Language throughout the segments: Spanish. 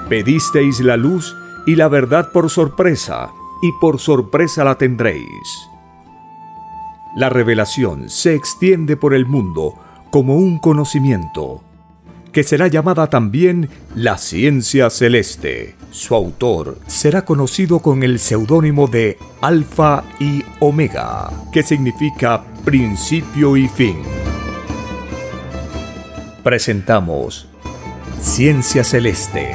Pedisteis la luz y la verdad por sorpresa, y por sorpresa la tendréis. La revelación se extiende por el mundo como un conocimiento, que será llamada también la ciencia celeste. Su autor será conocido con el seudónimo de Alfa y Omega, que significa principio y fin. Presentamos Ciencia Celeste.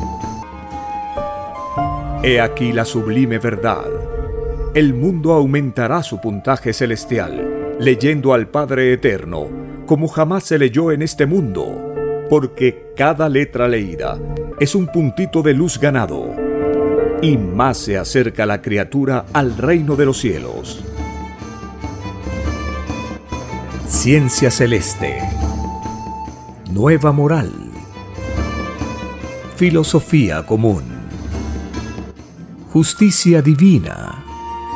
He aquí la sublime verdad. El mundo aumentará su puntaje celestial, leyendo al Padre Eterno, como jamás se leyó en este mundo, porque cada letra leída es un puntito de luz ganado, y más se acerca la criatura al reino de los cielos. Ciencia Celeste. Nueva moral. Filosofía común. Justicia divina.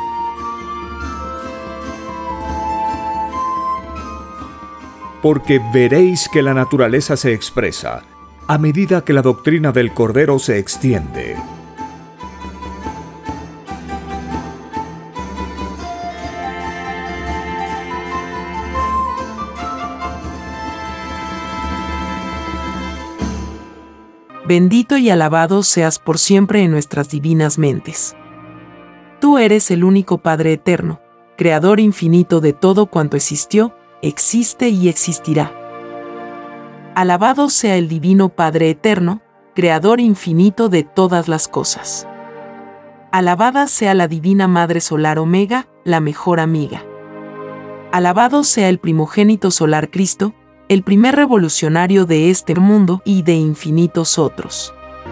Porque veréis que la naturaleza se expresa a medida que la doctrina del Cordero se extiende. Bendito y alabado seas por siempre en nuestras divinas mentes. Tú eres el único Padre eterno, Creador infinito de todo cuanto existió, existe y existirá. Alabado sea el divino Padre eterno, Creador infinito de todas las cosas. Alabada sea la divina Madre Solar Omega, la mejor amiga. Alabado sea el primogénito solar Cristo, el primer revolucionario de este mundo y de infinitos otros.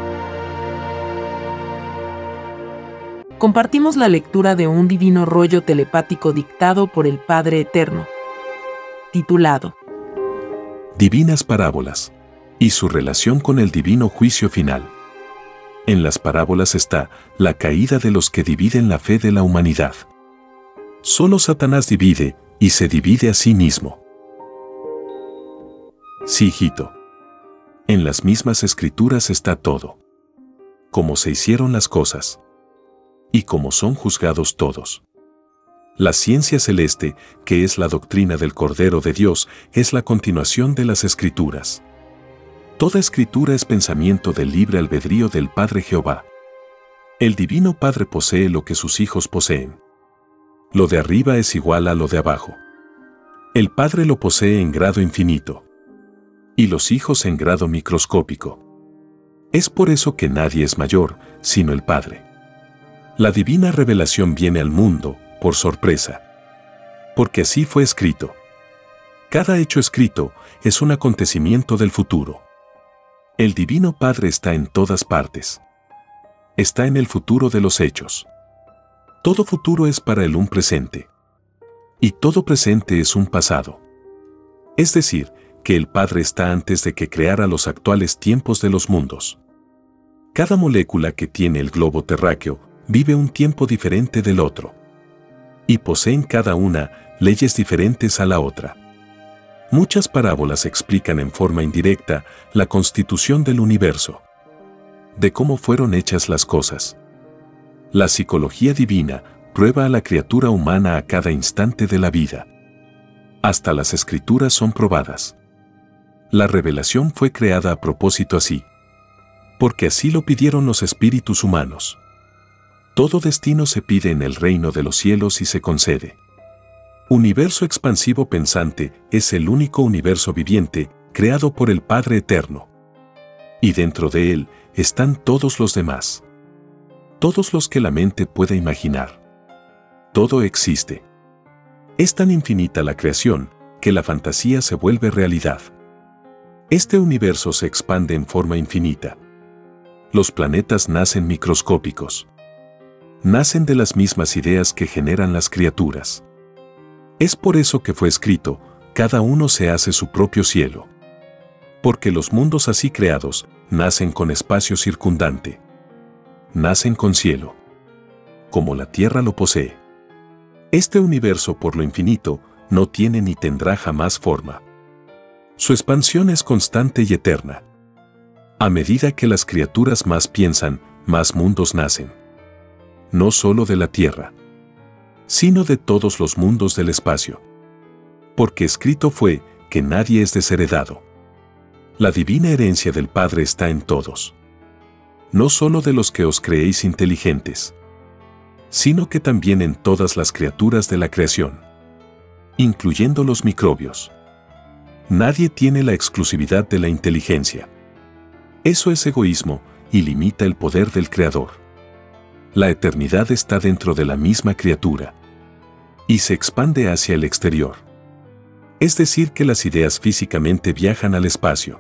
Compartimos la lectura de un divino rollo telepático dictado por el Padre Eterno, titulado Divinas Parábolas y su relación con el divino juicio final. En las parábolas está la caída de los que dividen la fe de la humanidad. Solo Satanás divide y se divide a sí mismo. Sí, hijito. En las mismas escrituras está todo. Cómo se hicieron las cosas. Y cómo son juzgados todos. La ciencia celeste, que es la doctrina del Cordero de Dios, es la continuación de las escrituras. Toda escritura es pensamiento del libre albedrío del Padre Jehová. El Divino Padre posee lo que sus hijos poseen. Lo de arriba es igual a lo de abajo. El Padre lo posee en grado infinito. Y los hijos en grado microscópico. Es por eso que nadie es mayor, sino el Padre. La divina revelación viene al mundo, por sorpresa. Porque así fue escrito. Cada hecho escrito es un acontecimiento del futuro. El Divino Padre está en todas partes. Está en el futuro de los hechos. Todo futuro es para él un presente. Y todo presente es un pasado. Es decir, que el Padre está antes de que creara los actuales tiempos de los mundos. Cada molécula que tiene el globo terráqueo vive un tiempo diferente del otro. Y poseen cada una leyes diferentes a la otra. Muchas parábolas explican en forma indirecta la constitución del universo, de cómo fueron hechas las cosas. La psicología divina prueba a la criatura humana a cada instante de la vida. Hasta las escrituras son probadas. La revelación fue creada a propósito así, porque así lo pidieron los espíritus humanos. Todo destino se pide en el reino de los cielos y se concede. Universo expansivo pensante es el único universo viviente creado por el Padre Eterno. Y dentro de él están todos los demás. Todos los que la mente puede imaginar. Todo existe. Es tan infinita la creación que la fantasía se vuelve realidad. Este universo se expande en forma infinita. Los planetas nacen microscópicos. Nacen de las mismas ideas que generan las criaturas. Es por eso que fue escrito, cada uno se hace su propio cielo. Porque los mundos así creados nacen con espacio circundante. Nacen con cielo. Como la tierra lo posee. Este universo por lo infinito no tiene ni tendrá jamás forma. Su expansión es constante y eterna. A medida que las criaturas más piensan, más mundos nacen. No solo de la Tierra, sino de todos los mundos del espacio. Porque escrito fue que nadie es desheredado. La divina herencia del Padre está en todos. No solo de los que os creéis inteligentes, sino que también en todas las criaturas de la creación, incluyendo los microbios. Nadie tiene la exclusividad de la inteligencia. Eso es egoísmo y limita el poder del Creador. La eternidad está dentro de la misma criatura y se expande hacia el exterior. Es decir, que las ideas físicamente viajan al espacio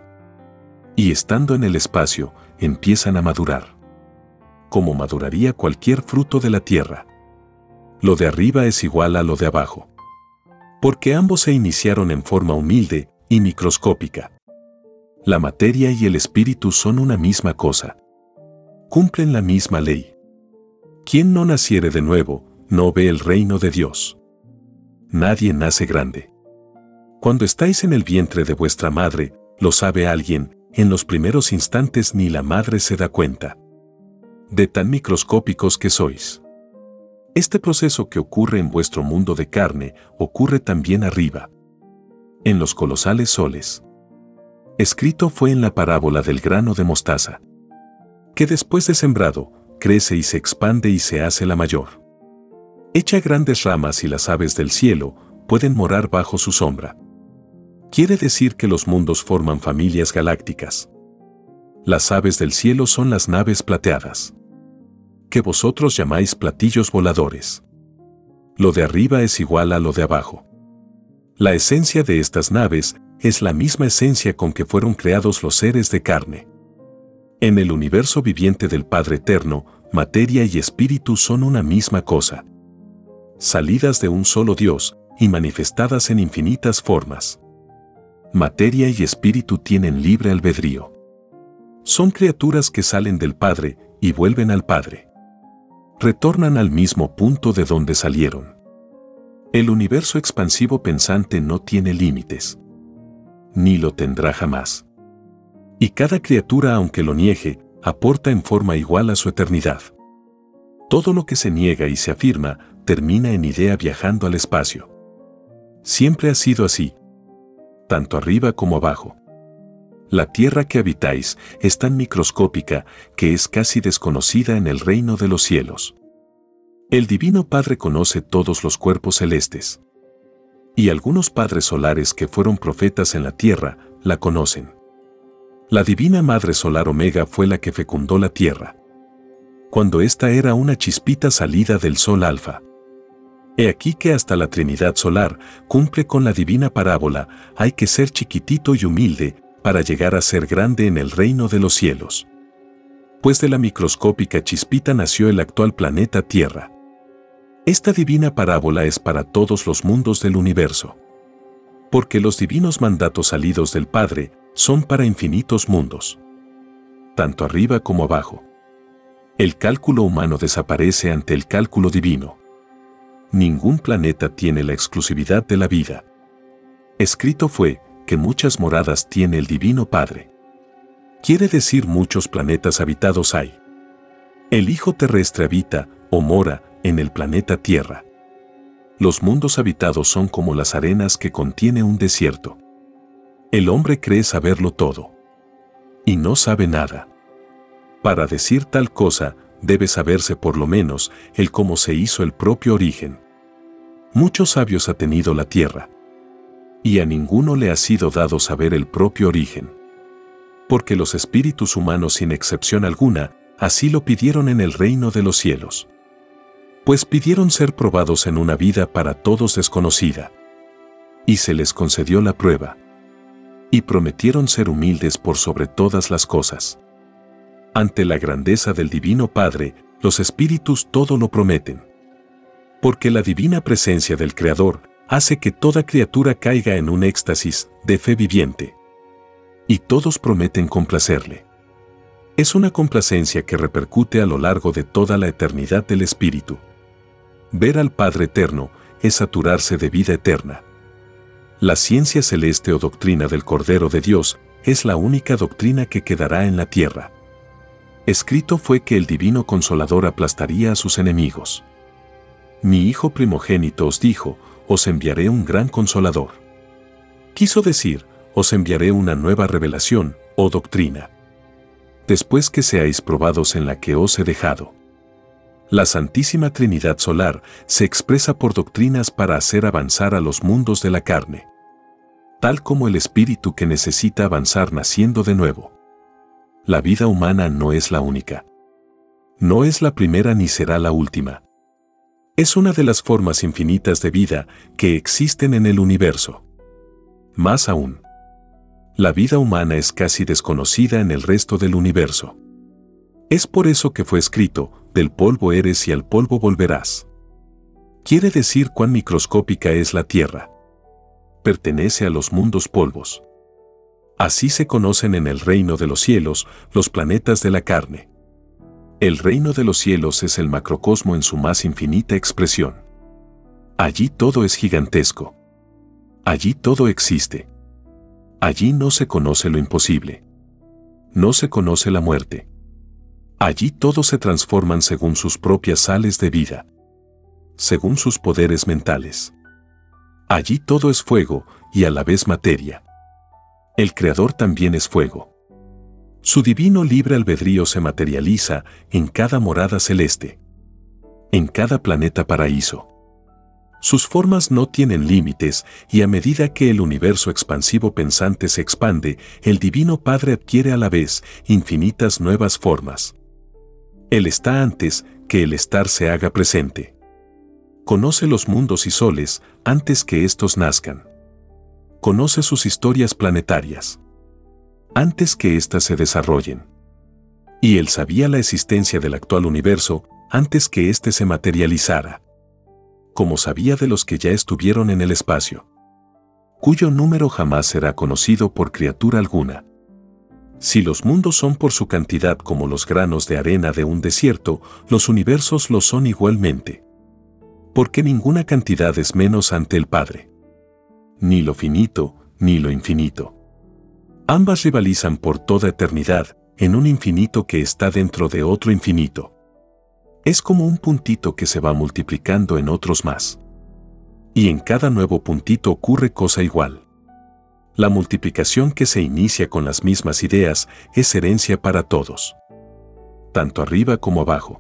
y estando en el espacio empiezan a madurar, como maduraría cualquier fruto de la tierra. Lo de arriba es igual a lo de abajo, porque ambos se iniciaron en forma humilde y microscópica. La materia y el espíritu son una misma cosa. Cumplen la misma ley. Quien no naciere de nuevo, no ve el reino de Dios. Nadie nace grande. Cuando estáis en el vientre de vuestra madre, lo sabe alguien, en los primeros instantes ni la madre se da cuenta de tan microscópicos que sois. Este proceso que ocurre en vuestro mundo de carne, ocurre también arriba, en los colosales soles. Escrito fue en la parábola del grano de mostaza, que después de sembrado, crece y se expande y se hace la mayor. Echa grandes ramas y las aves del cielo pueden morar bajo su sombra. Quiere decir que los mundos forman familias galácticas. Las aves del cielo son las naves plateadas, que vosotros llamáis platillos voladores. Lo de arriba es igual a lo de abajo. La esencia de estas naves es la misma esencia con que fueron creados los seres de carne. En el universo viviente del Padre Eterno, materia y espíritu son una misma cosa, salidas de un solo Dios y manifestadas en infinitas formas. Materia y espíritu tienen libre albedrío. Son criaturas que salen del Padre y vuelven al Padre. Retornan al mismo punto de donde salieron. El universo expansivo pensante no tiene límites, ni lo tendrá jamás. Y cada criatura, aunque lo niegue, aporta en forma igual a su eternidad. Todo lo que se niega y se afirma termina en idea viajando al espacio. Siempre ha sido así, tanto arriba como abajo. La tierra que habitáis es tan microscópica que es casi desconocida en el reino de los cielos. El Divino Padre conoce todos los cuerpos celestes. Y algunos padres solares que fueron profetas en la tierra la conocen. La Divina Madre Solar Omega fue la que fecundó la tierra, cuando ésta era una chispita salida del Sol Alfa. He aquí que hasta la Trinidad Solar cumple con la divina parábola: hay que ser chiquitito y humilde para llegar a ser grande en el reino de los cielos. Pues de la microscópica chispita nació el actual planeta Tierra. Esta divina parábola es para todos los mundos del universo, porque los divinos mandatos salidos del Padre son para infinitos mundos, tanto arriba como abajo. El cálculo humano desaparece ante el cálculo divino. Ningún planeta tiene la exclusividad de la vida. Escrito fue que muchas moradas tiene el Divino Padre. Quiere decir muchos planetas habitados hay. El Hijo terrestre habita, o mora, en el planeta Tierra. Los mundos habitados son como las arenas que contiene un desierto. El hombre cree saberlo todo, y no sabe nada. Para decir tal cosa, debe saberse por lo menos el cómo se hizo el propio origen. Muchos sabios ha tenido la tierra, y a ninguno le ha sido dado saber el propio origen. Porque los espíritus humanos, sin excepción alguna, así lo pidieron en el reino de los cielos. Pues pidieron ser probados en una vida para todos desconocida. Y se les concedió la prueba. Y prometieron ser humildes por sobre todas las cosas. Ante la grandeza del Divino Padre, los espíritus todo lo prometen. Porque la divina presencia del Creador hace que toda criatura caiga en un éxtasis de fe viviente. Y todos prometen complacerle. Es una complacencia que repercute a lo largo de toda la eternidad del Espíritu. Ver al Padre Eterno es saturarse de vida eterna. La ciencia celeste o doctrina del Cordero de Dios es la única doctrina que quedará en la tierra. Escrito fue que el Divino Consolador aplastaría a sus enemigos. Mi Hijo primogénito os dijo, os enviaré un gran Consolador. Quiso decir, os enviaré una nueva revelación, o doctrina. Después que seáis probados en la que os he dejado. La Santísima Trinidad Solar se expresa por doctrinas para hacer avanzar a los mundos de la carne. Tal como el espíritu que necesita avanzar naciendo de nuevo. La vida humana no es la única. No es la primera ni será la última. Es una de las formas infinitas de vida que existen en el universo. Más aún, la vida humana es casi desconocida en el resto del universo. Es por eso que fue escrito, del polvo eres y al polvo volverás. Quiere decir cuán microscópica es la Tierra. Pertenece a los mundos polvos. Así se conocen en el reino de los cielos los planetas de la carne. El reino de los cielos es el macrocosmo en su más infinita expresión. Allí todo es gigantesco. Allí todo existe. Allí no se conoce lo imposible. No se conoce la muerte. Allí todos se transforman según sus propias sales de vida. Según sus poderes mentales. Allí todo es fuego y a la vez materia. El Creador también es fuego. Su divino libre albedrío se materializa en cada morada celeste. En cada planeta paraíso. Sus formas no tienen límites y a medida que el universo expansivo pensante se expande, el Divino Padre adquiere a la vez infinitas nuevas formas. Él está antes que el estar se haga presente. Conoce los mundos y soles antes que éstos nazcan. Conoce sus historias planetarias antes que éstas se desarrollen. Y él sabía la existencia del actual universo antes que éste se materializara. Como sabía de los que ya estuvieron en el espacio, cuyo número jamás será conocido por criatura alguna. Si los mundos son por su cantidad como los granos de arena de un desierto, los universos lo son igualmente. Porque ninguna cantidad es menos ante el Padre. Ni lo finito, ni lo infinito. Ambas rivalizan por toda eternidad, en un infinito que está dentro de otro infinito. Es como un puntito que se va multiplicando en otros más. Y en cada nuevo puntito ocurre cosa igual. La multiplicación que se inicia con las mismas ideas es herencia para todos. Tanto arriba como abajo.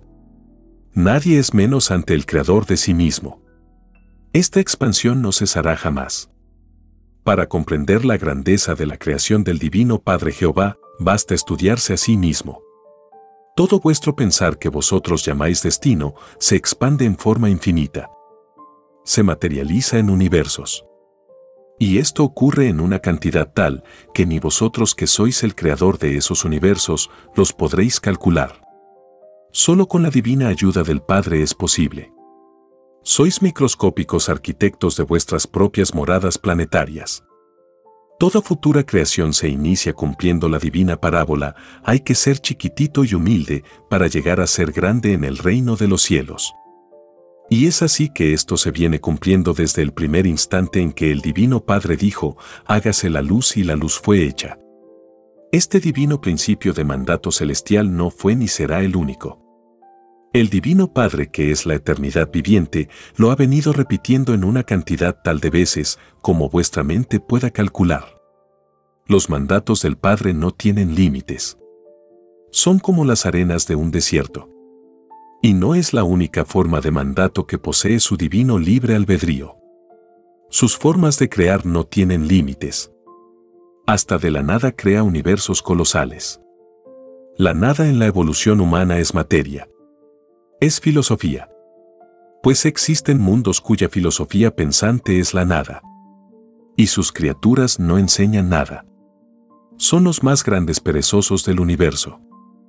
Nadie es menos ante el Creador de sí mismo. Esta expansión no cesará jamás. Para comprender la grandeza de la creación del Divino Padre Jehová, basta estudiarse a sí mismo. Todo vuestro pensar que vosotros llamáis destino se expande en forma infinita. Se materializa en universos. Y esto ocurre en una cantidad tal que ni vosotros que sois el creador de esos universos los podréis calcular. Solo con la divina ayuda del Padre es posible. Sois microscópicos arquitectos de vuestras propias moradas planetarias. Toda futura creación se inicia cumpliendo la divina parábola, hay que ser chiquitito y humilde para llegar a ser grande en el reino de los cielos. Y es así que esto se viene cumpliendo desde el primer instante en que el Divino Padre dijo, hágase la luz y la luz fue hecha. Este divino principio de mandato celestial no fue ni será el único. El Divino Padre, que es la eternidad viviente, lo ha venido repitiendo en una cantidad tal de veces como vuestra mente pueda calcular. Los mandatos del Padre no tienen límites. Son como las arenas de un desierto. Y no es la única forma de mandato que posee su divino libre albedrío. Sus formas de crear no tienen límites. Hasta de la nada crea universos colosales. La nada en la evolución humana es materia. Es filosofía. Pues existen mundos cuya filosofía pensante es la nada. Y sus criaturas no enseñan nada. Son los más grandes perezosos del universo.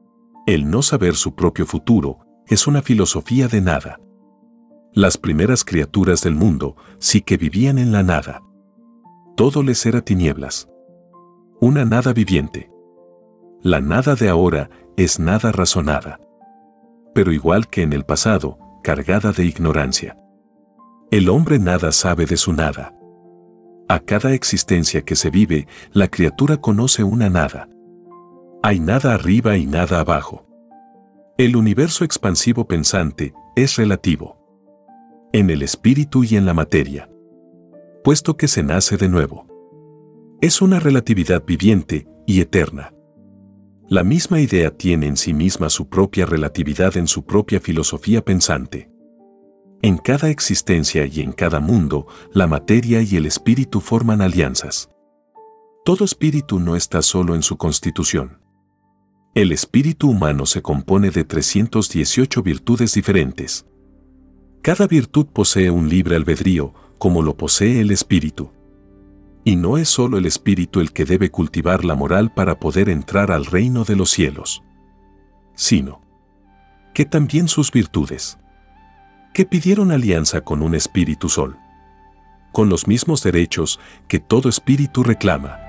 El no saber su propio futuro es una filosofía de nada. Las primeras criaturas del mundo sí que vivían en la nada. Todo les era tinieblas. Una nada viviente. La nada de ahora es nada razonada. Pero igual que en el pasado, cargada de ignorancia. El hombre nada sabe de su nada. A cada existencia que se vive, la criatura conoce una nada. Hay nada arriba y nada abajo. El universo expansivo pensante es relativo. En el espíritu y en la materia. Puesto que se nace de nuevo. Es una relatividad viviente y eterna. La misma idea tiene en sí misma su propia relatividad en su propia filosofía pensante. En cada existencia y en cada mundo, la materia y el espíritu forman alianzas. Todo espíritu no está solo en su constitución. El espíritu humano se compone de 318 virtudes diferentes. Cada virtud posee un libre albedrío, como lo posee el espíritu. Y no es solo el espíritu el que debe cultivar la moral para poder entrar al reino de los cielos, sino que también sus virtudes, que pidieron alianza con un espíritu sol, con los mismos derechos que todo espíritu reclama.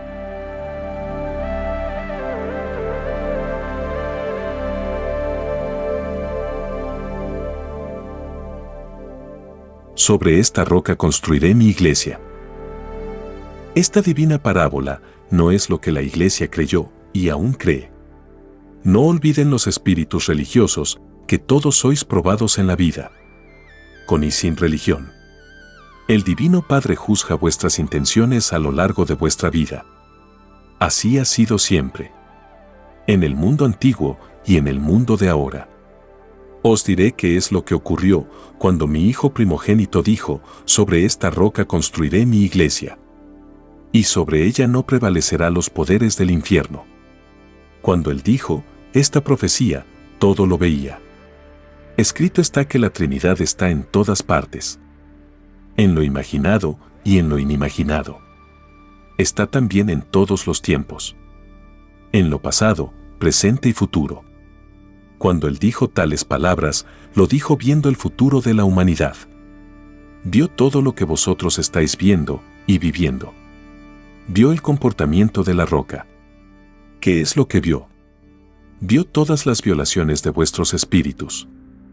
Sobre esta roca construiré mi iglesia. Esta divina parábola no es lo que la iglesia creyó y aún cree. No olviden los espíritus religiosos que todos sois probados en la vida, con y sin religión. El Divino Padre juzga vuestras intenciones a lo largo de vuestra vida. Así ha sido siempre. En el mundo antiguo y en el mundo de ahora. Os diré qué es lo que ocurrió cuando mi hijo primogénito dijo: sobre esta roca construiré mi iglesia. Y sobre ella no prevalecerá los poderes del infierno. Cuando él dijo esta profecía, todo lo veía. Escrito está que la Trinidad está en todas partes. En lo imaginado y en lo inimaginado. Está también en todos los tiempos. En lo pasado, presente y futuro. Cuando él dijo tales palabras, lo dijo viendo el futuro de la humanidad. Vio todo lo que vosotros estáis viendo y viviendo. Vio el comportamiento de la roca. ¿Qué es lo que vio? Vio todas las violaciones de vuestros espíritus.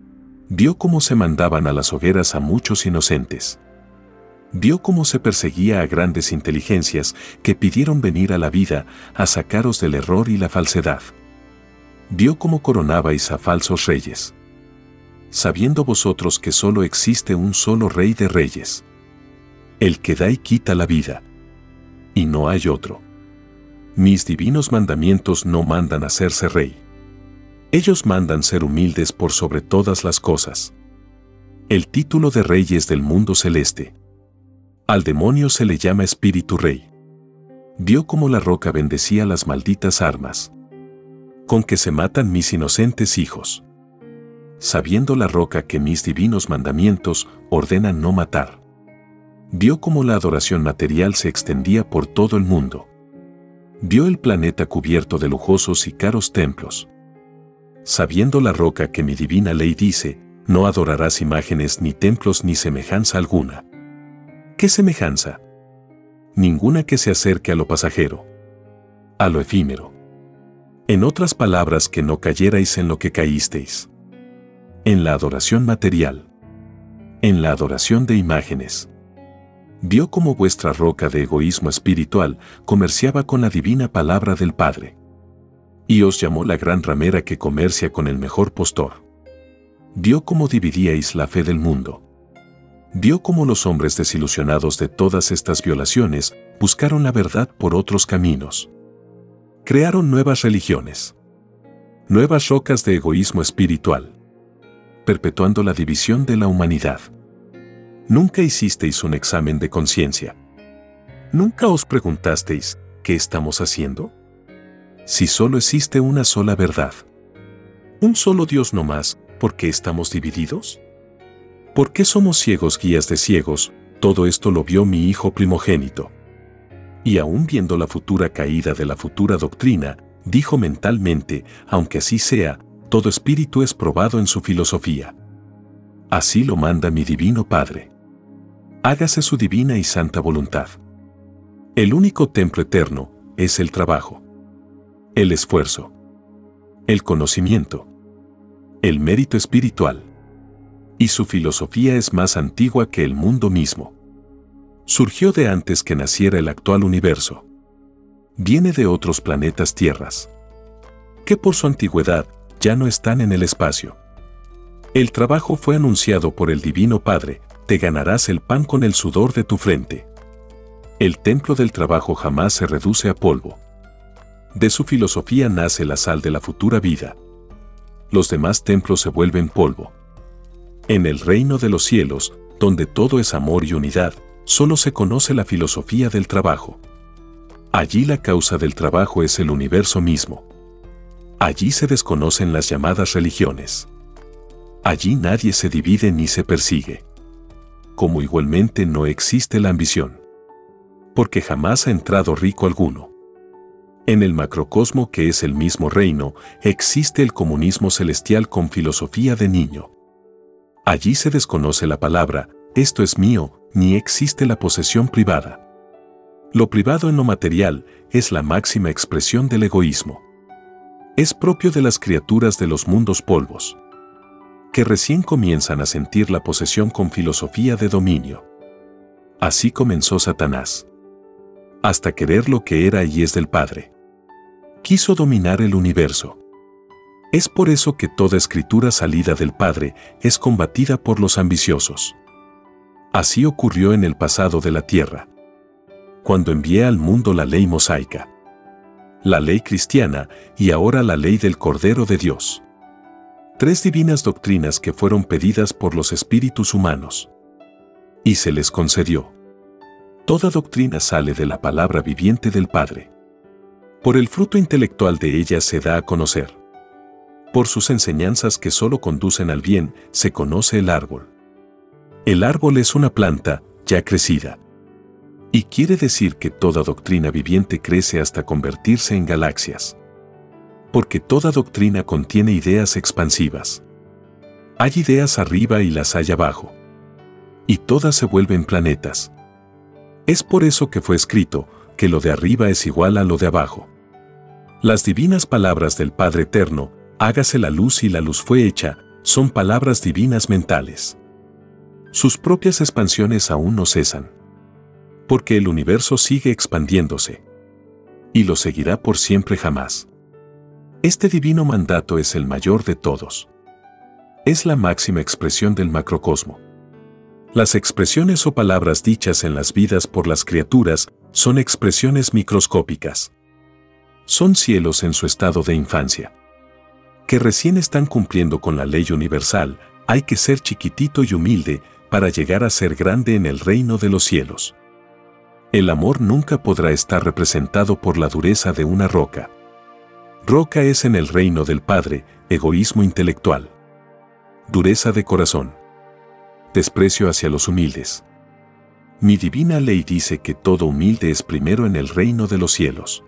Vio cómo se mandaban a las hogueras a muchos inocentes. Vio cómo se perseguía a grandes inteligencias que pidieron venir a la vida a sacaros del error y la falsedad. Vio cómo coronabais a falsos reyes. Sabiendo vosotros que solo existe un solo Rey de Reyes. El que da y quita la vida. Y no hay otro. Mis divinos mandamientos no mandan hacerse rey. Ellos mandan ser humildes por sobre todas las cosas. El título de reyes del mundo celeste. Al demonio se le llama Espíritu Rey. Vio cómo la roca bendecía las malditas armas con que se matan mis inocentes hijos. Sabiendo la roca que mis divinos mandamientos ordenan no matar. Vio cómo la adoración material se extendía por todo el mundo. Vio el planeta cubierto de lujosos y caros templos. Sabiendo la roca que mi divina ley dice, no adorarás imágenes ni templos ni semejanza alguna. ¿Qué semejanza? Ninguna que se acerque a lo pasajero, a lo efímero. En otras palabras, que no cayerais en lo que caísteis. En la adoración material. En la adoración de imágenes. Vio cómo vuestra roca de egoísmo espiritual comerciaba con la divina palabra del Padre. Y os llamó la gran ramera que comercia con el mejor postor. Vio cómo dividíais la fe del mundo. Vio cómo los hombres desilusionados de todas estas violaciones buscaron la verdad por otros caminos. Crearon nuevas religiones. Nuevas rocas de egoísmo espiritual. Perpetuando la división de la humanidad. Nunca hicisteis un examen de conciencia. Nunca os preguntasteis, ¿qué estamos haciendo? Si solo existe una sola verdad. Un solo Dios no más, ¿por qué estamos divididos? ¿Por qué somos ciegos guías de ciegos? Todo esto lo vio mi hijo primogénito. Y aún viendo la futura caída de la futura doctrina, dijo mentalmente, aunque así sea, todo espíritu es probado en su filosofía. Así lo manda mi divino Padre. Hágase su divina y santa voluntad. El único templo eterno es el trabajo, el esfuerzo, el conocimiento, el mérito espiritual. Y su filosofía es más antigua que el mundo mismo. Surgió de antes que naciera el actual universo. Viene de otros planetas tierras, que por su antigüedad ya no están en el espacio. El trabajo fue anunciado por el Divino Padre: te ganarás el pan con el sudor de tu frente. El templo del trabajo jamás se reduce a polvo. De su filosofía nace la sal de la futura vida. Los demás templos se vuelven polvo. En el reino de los cielos, donde todo es amor y unidad, solo se conoce la filosofía del trabajo. Allí la causa del trabajo es el universo mismo. Allí se desconocen las llamadas religiones. Allí nadie se divide ni se persigue. Como igualmente no existe la ambición. Porque jamás ha entrado rico alguno. En el macrocosmo, que es el mismo reino, existe el comunismo celestial con filosofía de niño. Allí se desconoce la palabra «esto es mío», ni existe la posesión privada. Lo privado en lo material es la máxima expresión del egoísmo. Es propio de las criaturas de los mundos polvos, que recién comienzan a sentir la posesión con filosofía de dominio. Así comenzó Satanás. Hasta querer lo que era y es del Padre. Quiso dominar el universo. Es por eso que toda escritura salida del Padre es combatida por los ambiciosos. Así ocurrió en el pasado de la tierra, cuando envié al mundo la ley mosaica, la ley cristiana y ahora la ley del Cordero de Dios. 3 divinas doctrinas que fueron pedidas por los espíritus humanos. Y se les concedió. Toda doctrina sale de la palabra viviente del Padre. Por el fruto intelectual de ella se da a conocer. Por sus enseñanzas que solo conducen al bien, se conoce el árbol. El árbol es una planta, ya crecida. Y quiere decir que toda doctrina viviente crece hasta convertirse en galaxias. Porque toda doctrina contiene ideas expansivas. Hay ideas arriba y las hay abajo. Y todas se vuelven planetas. Es por eso que fue escrito que lo de arriba es igual a lo de abajo. Las divinas palabras del Padre Eterno, hágase la luz y la luz fue hecha, son palabras divinas mentales. Sus propias expansiones aún no cesan. Porque el universo sigue expandiéndose. Y lo seguirá por siempre jamás. Este divino mandato es el mayor de todos. Es la máxima expresión del macrocosmo. Las expresiones o palabras dichas en las vidas por las criaturas son expresiones microscópicas. Son cielos en su estado de infancia. Que recién están cumpliendo con la ley universal, hay que ser chiquitito y humilde para llegar a ser grande en el reino de los cielos. El amor nunca podrá estar representado por la dureza de una roca. Roca es en el reino del Padre, egoísmo intelectual. Dureza de corazón. Desprecio hacia los humildes. Mi divina ley dice que todo humilde es primero en el reino de los cielos.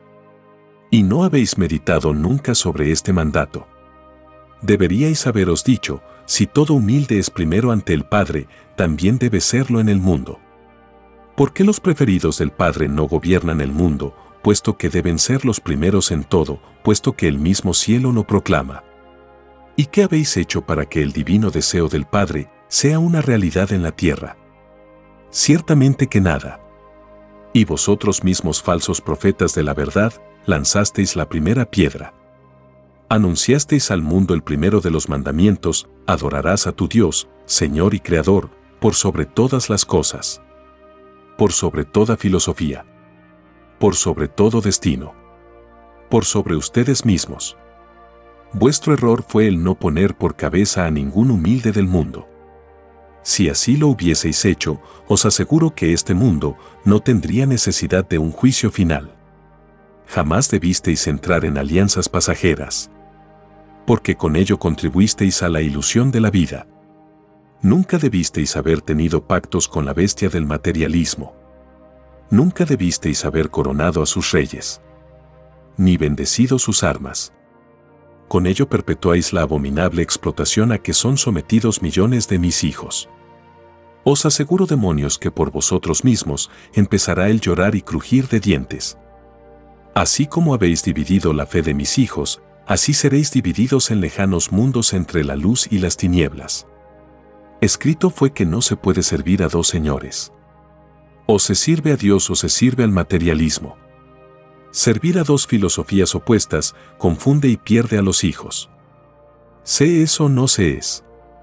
Y no habéis meditado nunca sobre este mandato. Deberíais haberos dicho, si todo humilde es primero ante el Padre, también debe serlo en el mundo. ¿Por qué los preferidos del Padre no gobiernan el mundo, puesto que deben ser los primeros en todo, puesto que el mismo cielo lo proclama? ¿Y qué habéis hecho para que el divino deseo del Padre sea una realidad en la tierra? Ciertamente que nada. Y vosotros mismos, falsos profetas de la verdad, lanzasteis la primera piedra. Anunciasteis al mundo el primero de los mandamientos: adorarás a tu Dios, Señor y Creador, por sobre todas las cosas. Por sobre toda filosofía. Por sobre todo destino. Por sobre ustedes mismos. Vuestro error fue el no poner por cabeza a ningún humilde del mundo. Si así lo hubieseis hecho, os aseguro que este mundo no tendría necesidad de un juicio final. Jamás debisteis entrar en alianzas pasajeras. Porque con ello contribuisteis a la ilusión de la vida. Nunca debisteis haber tenido pactos con la bestia del materialismo. Nunca debisteis haber coronado a sus reyes. Ni bendecido sus armas. Con ello perpetuáis la abominable explotación a que son sometidos millones de mis hijos. Os aseguro, demonios, que por vosotros mismos empezará el llorar y crujir de dientes. Así como habéis dividido la fe de mis hijos, así seréis divididos en lejanos mundos entre la luz y las tinieblas. Escrito fue que no se puede servir a dos señores. O se sirve a Dios o se sirve al materialismo. Servir a dos filosofías opuestas confunde y pierde a los hijos. ¿Se es o no se es?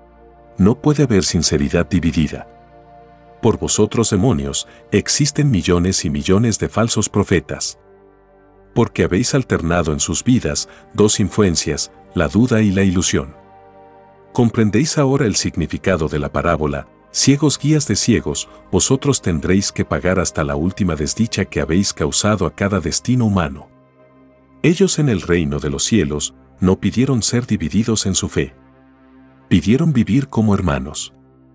No puede haber sinceridad dividida. Por vosotros, demonios, existen millones y millones de falsos profetas. Porque habéis alternado en sus vidas dos influencias, la duda y la ilusión. ¿Comprendéis ahora el significado de la parábola? Ciegos guías de ciegos, vosotros tendréis que pagar hasta la última desdicha que habéis causado a cada destino humano. Ellos en el reino de los cielos no pidieron ser divididos en su fe. Pidieron vivir como hermanos.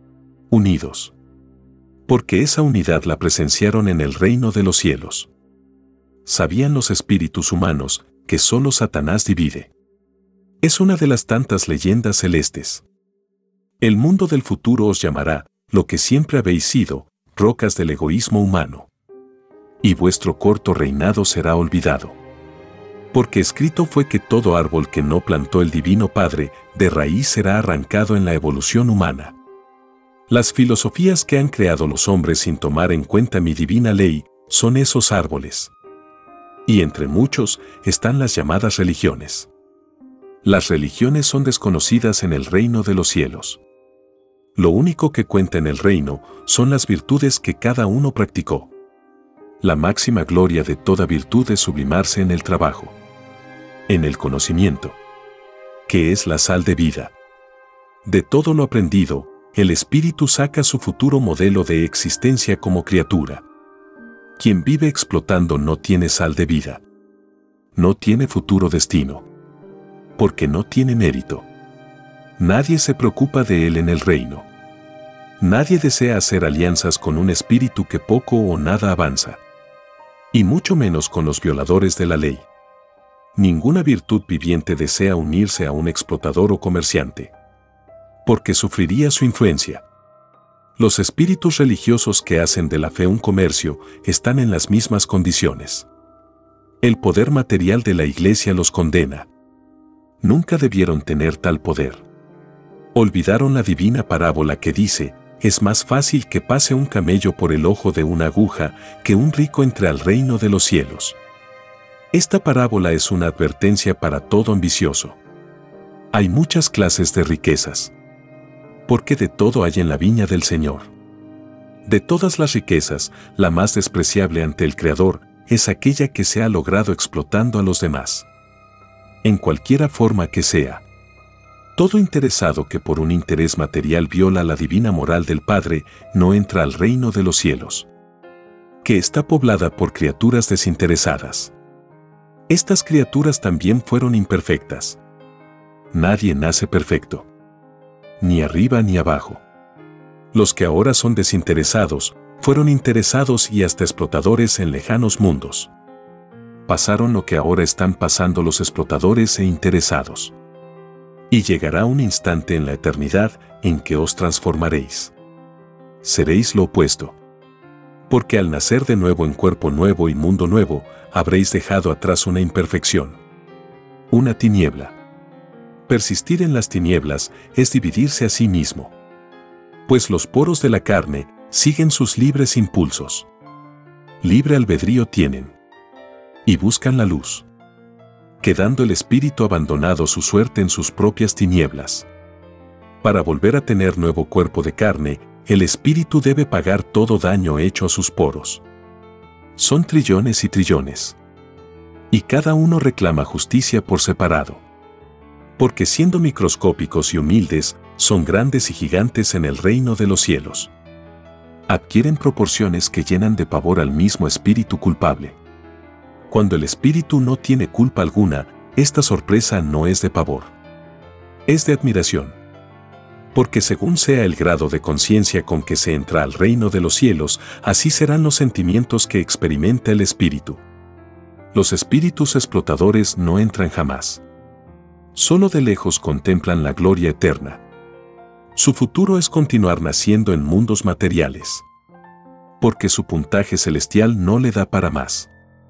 Unidos. Porque esa unidad la presenciaron en el reino de los cielos. Sabían los espíritus humanos que solo Satanás divide. Es una de las tantas leyendas celestes. El mundo del futuro os llamará lo que siempre habéis sido, rocas del egoísmo humano. Y vuestro corto reinado será olvidado. Porque escrito fue que todo árbol que no plantó el Divino Padre, de raíz será arrancado en la evolución humana. Las filosofías que han creado los hombres sin tomar en cuenta mi divina ley, son esos árboles. Y entre muchos están las llamadas religiones. Las religiones son desconocidas en el reino de los cielos. Lo único que cuenta en el reino son las virtudes que cada uno practicó. La máxima gloria de toda virtud es sublimarse en el trabajo, en el conocimiento, que es la sal de vida. De todo lo aprendido, el espíritu saca su futuro modelo de existencia como criatura. Quien vive explotando no tiene sal de vida. No tiene futuro destino. Porque no tiene mérito. Nadie se preocupa de él en el reino. Nadie desea hacer alianzas con un espíritu que poco o nada avanza. Y mucho menos con los violadores de la ley. Ninguna virtud viviente desea unirse a un explotador o comerciante. Porque sufriría su influencia. Los espíritus religiosos que hacen de la fe un comercio están en las mismas condiciones. El poder material de la Iglesia los condena. Nunca debieron tener tal poder. Olvidaron la divina parábola que dice, es más fácil que pase un camello por el ojo de una aguja que un rico entre al reino de los cielos. Esta parábola es una advertencia para todo ambicioso. Hay muchas clases de riquezas. Porque de todo hay en la viña del Señor. De todas las riquezas, la más despreciable ante el Creador es aquella que se ha logrado explotando a los demás. En cualquiera forma que sea. Todo interesado que por un interés material viola la divina moral del Padre no entra al reino de los cielos. Que está poblada por criaturas desinteresadas. Estas criaturas también fueron imperfectas. Nadie nace perfecto. Ni arriba ni abajo. Los que ahora son desinteresados, fueron interesados y hasta explotadores en lejanos mundos. Pasaron lo que ahora están pasando los explotadores e interesados. Y llegará un instante en la eternidad en que os transformaréis. Seréis lo opuesto. Porque al nacer de nuevo en cuerpo nuevo y mundo nuevo, habréis dejado atrás una imperfección. Una tiniebla. Persistir en las tinieblas es dividirse a sí mismo. Pues los poros de la carne siguen sus libres impulsos. Libre albedrío tienen. Y buscan la luz. Quedando el espíritu abandonado su suerte en sus propias tinieblas. Para volver a tener nuevo cuerpo de carne, el espíritu debe pagar todo daño hecho a sus poros. Son trillones y trillones. Y cada uno reclama justicia por separado. Porque siendo microscópicos y humildes, son grandes y gigantes en el reino de los cielos. Adquieren proporciones que llenan de pavor al mismo espíritu culpable. Cuando el espíritu no tiene culpa alguna, esta sorpresa no es de pavor. Es de admiración. Porque según sea el grado de conciencia con que se entra al reino de los cielos, así serán los sentimientos que experimenta el espíritu. Los espíritus explotadores no entran jamás. Solo de lejos contemplan la gloria eterna. Su futuro es continuar naciendo en mundos materiales. Porque su puntaje celestial no le da para más.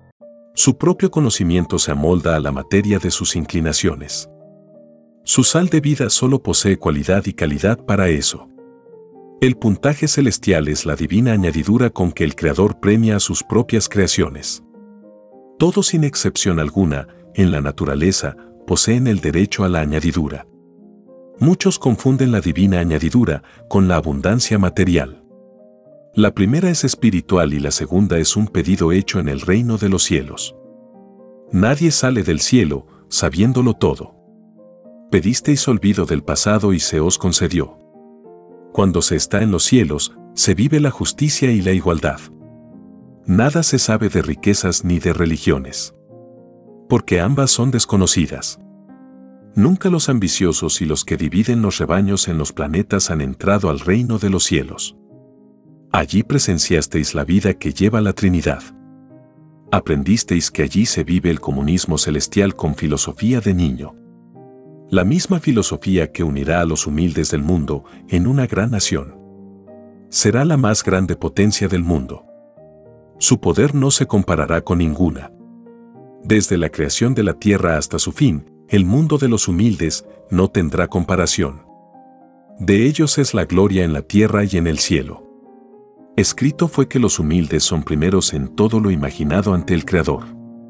Su propio conocimiento se amolda a la materia de sus inclinaciones. Su sal de vida solo posee cualidad y calidad para eso. El puntaje celestial es la divina añadidura con que el Creador premia a sus propias creaciones. Todos sin excepción alguna, en la naturaleza, poseen el derecho a la añadidura. Muchos confunden la divina añadidura con la abundancia material. La primera es espiritual y la segunda es un pedido hecho en el reino de los cielos. Nadie sale del cielo sabiéndolo todo. Pedisteis olvido del pasado y se os concedió. Cuando se está en los cielos, se vive la justicia y la igualdad. Nada se sabe de riquezas ni de religiones, porque ambas son desconocidas. Nunca los ambiciosos y los que dividen los rebaños en los planetas han entrado al reino de los cielos. Allí presenciasteis la vida que lleva la Trinidad. Aprendisteis que allí se vive el comunismo celestial con filosofía de niño. La misma filosofía que unirá a los humildes del mundo en una gran nación. Será la más grande potencia del mundo. Su poder no se comparará con ninguna. Desde la creación de la tierra hasta su fin, el mundo de los humildes no tendrá comparación. De ellos es la gloria en la tierra y en el cielo. Escrito fue que los humildes son primeros en todo lo imaginado ante el Creador.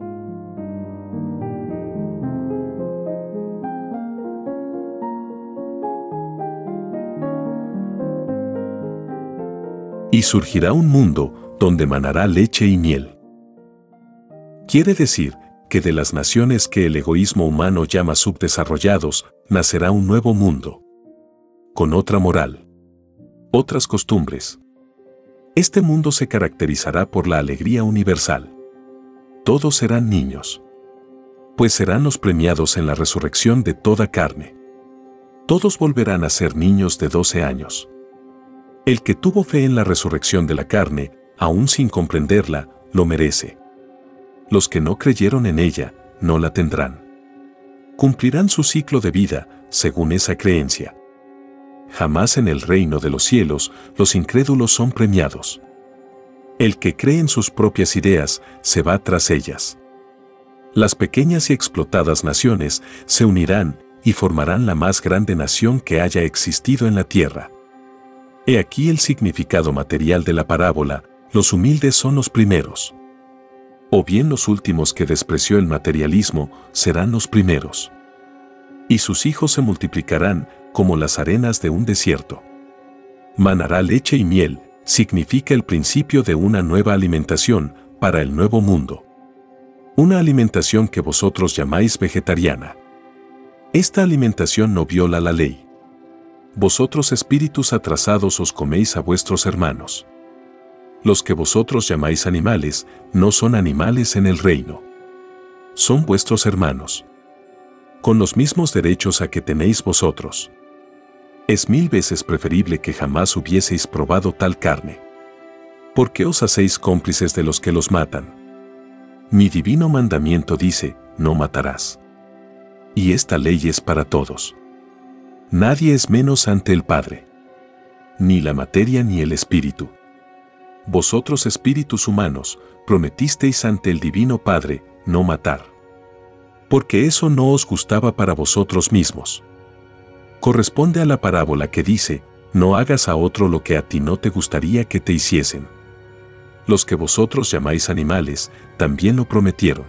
Y surgirá un mundo donde manará leche y miel. Quiere decir que de las naciones que el egoísmo humano llama subdesarrollados, nacerá un nuevo mundo. Con otra moral. Otras costumbres. Este mundo se caracterizará por la alegría universal. Todos serán niños. Pues serán los premiados en la resurrección de toda carne. Todos volverán a ser niños de 12 años. El que tuvo fe en la resurrección de la carne, aún sin comprenderla, lo merece. Los que no creyeron en ella, no la tendrán. Cumplirán su ciclo de vida, según esa creencia. Jamás en el reino de los cielos, los incrédulos son premiados. El que cree en sus propias ideas, se va tras ellas. Las pequeñas y explotadas naciones se unirán y formarán la más grande nación que haya existido en la tierra. He aquí el significado material de la parábola: los humildes son los primeros. O bien los últimos que despreció el materialismo serán los primeros. Y sus hijos se multiplicarán como las arenas de un desierto. Manará leche y miel significa el principio de una nueva alimentación para el nuevo mundo. Una alimentación que vosotros llamáis vegetariana. Esta alimentación no viola la ley. Vosotros espíritus atrasados os coméis a vuestros hermanos. Los que vosotros llamáis animales, no son animales en el reino. Son vuestros hermanos. Con los mismos derechos a que tenéis vosotros. Es 1000 veces preferible que jamás hubieseis probado tal carne. ¿Por qué os hacéis cómplices de los que los matan? Mi divino mandamiento dice: no matarás. Y esta ley es para todos. Nadie es menos ante el Padre. Ni la materia ni el espíritu. Vosotros espíritus humanos, prometisteis ante el Divino Padre no matar. Porque eso no os gustaba para vosotros mismos. Corresponde a la parábola que dice: no hagas a otro lo que a ti no te gustaría que te hiciesen. Los que vosotros llamáis animales, también lo prometieron.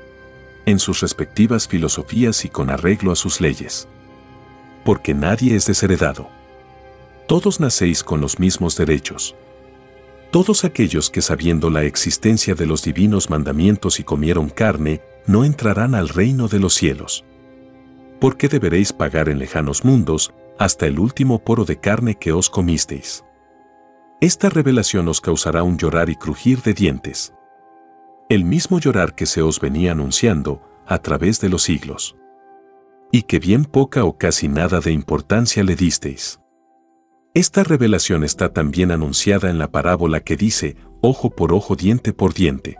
En sus respectivas filosofías y con arreglo a sus leyes. Porque nadie es desheredado. Todos nacéis con los mismos derechos. Todos aquellos que sabiendo la existencia de los divinos mandamientos y comieron carne, no entrarán al reino de los cielos. Porque deberéis pagar en lejanos mundos, hasta el último poro de carne que os comisteis. Esta revelación os causará un llorar y crujir de dientes. El mismo llorar que se os venía anunciando a través de los siglos. Y que bien poca o casi nada de importancia le disteis. Esta revelación está también anunciada en la parábola que dice: ojo por ojo, diente por diente.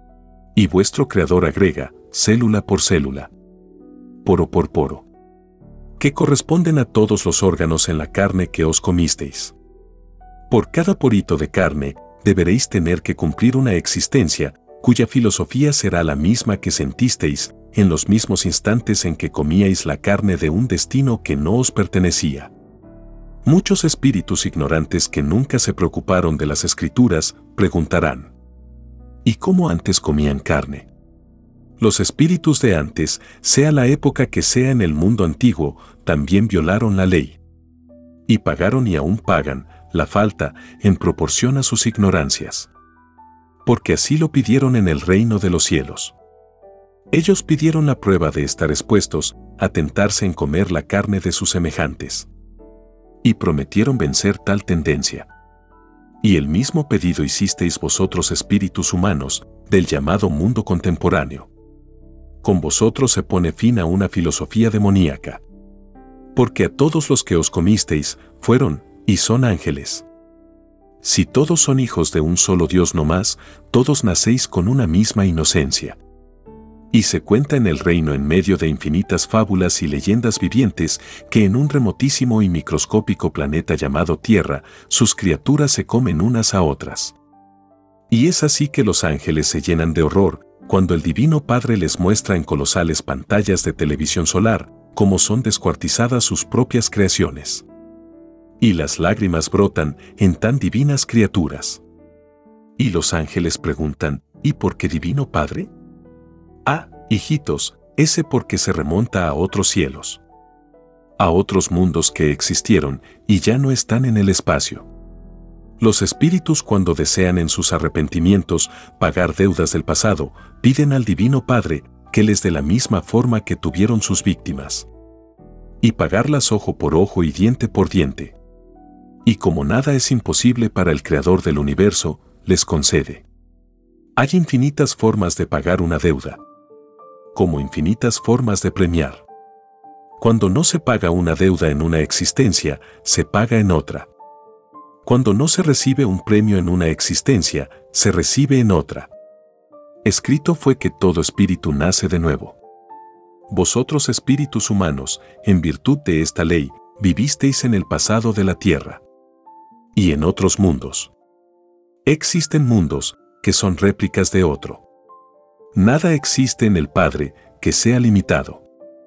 Y vuestro Creador agrega: célula por célula, poro por poro, que corresponden a todos los órganos en la carne que os comisteis. Por cada porito de carne, deberéis tener que cumplir una existencia, cuya filosofía será la misma que sentisteis en los mismos instantes en que comíais la carne de un destino que no os pertenecía. Muchos espíritus ignorantes que nunca se preocuparon de las Escrituras preguntarán: ¿y cómo antes comían carne? Los espíritus de antes, sea la época que sea en el mundo antiguo, también violaron la ley. Y pagaron y aún pagan la falta en proporción a sus ignorancias. Porque así lo pidieron en el reino de los cielos. Ellos pidieron la prueba de estar expuestos a tentarse en comer la carne de sus semejantes. Y prometieron vencer tal tendencia. Y el mismo pedido hicisteis vosotros espíritus humanos del llamado mundo contemporáneo. Con vosotros se pone fin a una filosofía demoníaca. Porque a todos los que os comisteis fueron y son ángeles. Si todos son hijos de un solo Dios no más, todos nacéis con una misma inocencia. Y se cuenta en el reino en medio de infinitas fábulas y leyendas vivientes que en un remotísimo y microscópico planeta llamado Tierra, sus criaturas se comen unas a otras. Y es así que los ángeles se llenan de horror cuando el Divino Padre les muestra en colosales pantallas de televisión solar cómo son descuartizadas sus propias creaciones. Y las lágrimas brotan en tan divinas criaturas. Y los ángeles preguntan: ¿y por qué Divino Padre? Ah, hijitos, ese porque se remonta a otros cielos. A otros mundos que existieron y ya no están en el espacio. Los espíritus, cuando desean en sus arrepentimientos pagar deudas del pasado, piden al Divino Padre que les dé la misma forma que tuvieron sus víctimas. Y pagarlas ojo por ojo y diente por diente. Y como nada es imposible para el Creador del universo, les concede. Hay infinitas formas de pagar una deuda. Como infinitas formas de premiar. Cuando no se paga una deuda en una existencia, se paga en otra. Cuando no se recibe un premio en una existencia, se recibe en otra. Escrito fue que todo espíritu nace de nuevo. Vosotros espíritus humanos, en virtud de esta ley, vivisteis en el pasado de la tierra. Y en otros mundos. Existen mundos que son réplicas de otro. Nada existe en el Padre que sea limitado.